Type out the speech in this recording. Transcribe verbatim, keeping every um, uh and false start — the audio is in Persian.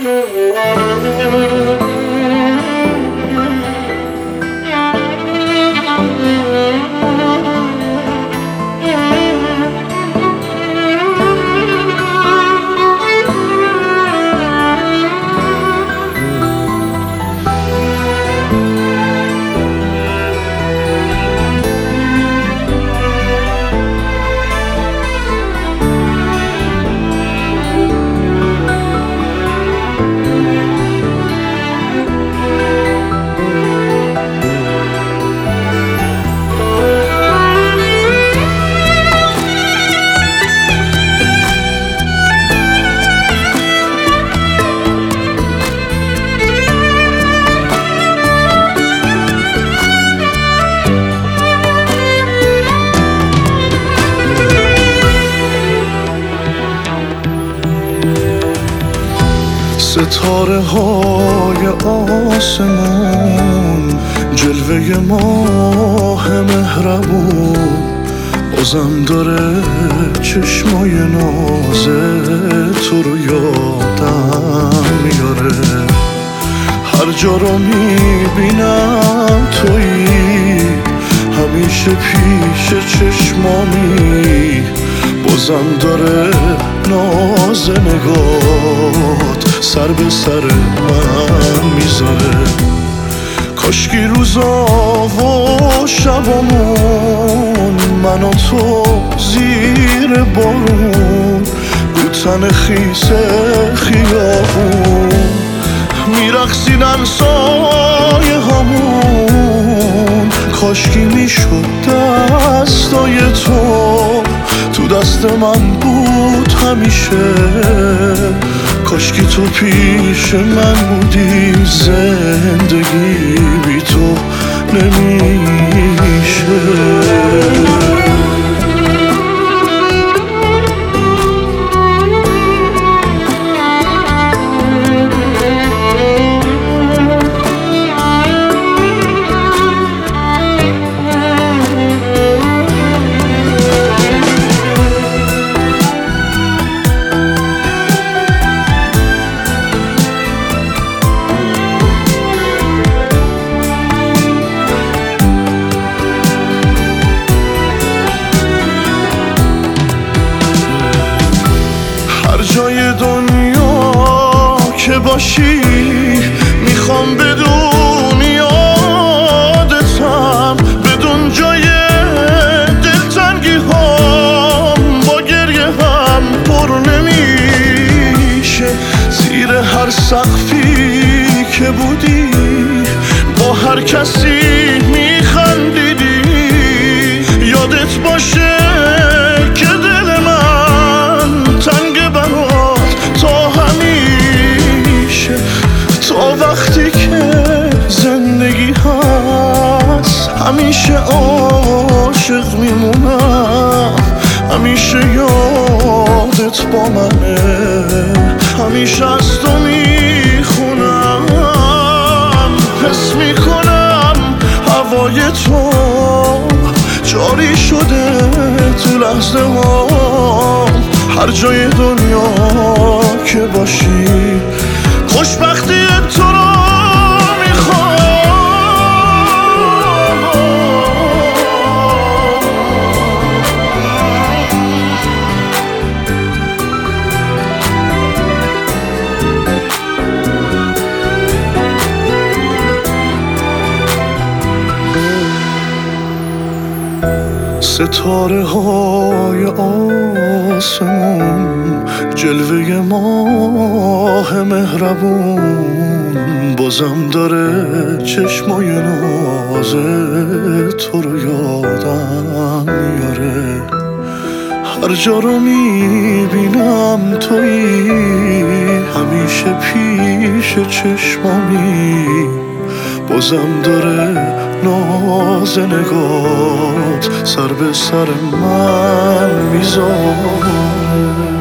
ستاره های آسمون، جلوه ماه مهربون، بازم داره چشمای ناز تو رو یادم میاره. هر جا رو میبینم تویی، همیشه پیش چشمامی، بازم داره ناز نگات سر به سر من میذاره. کاشکی روزا و شبامون، من و تو زیر بارون، رو تن خیس خیابون میرقصیدن سایه هامون. کاشکی میشد دستای تو تو دست من بود همیشه. کاشکی تو پیش من بودی، زندگی بی تو نمیشه. جای دنیا که باشی، میخوام بدون یادتم، بدون جای دلتنگی هم با گریه هم پر نمیشه. زیر هر سقفی که بودی، با هر کسی میخندیدی، یادت باشه که دل من تنگ وقتی که زندگی هست. همیشه عاشق میمونم، همیشه یادت با منه، همیشه از تو میخونم. حس میکنم هوای تو جاری شده تو لحظه ها. هر جای دنیا که باشی، خوشبختی تو رو میخوام. ستاره های آسمون، جلوه ماه مهربون، بازم داره چشمای ناز تو رو یادم میاره. هر جا رو میبینم تویی، همیشه پیش چشمامی، بازم داره ناز نگات سر به سر من میذاره.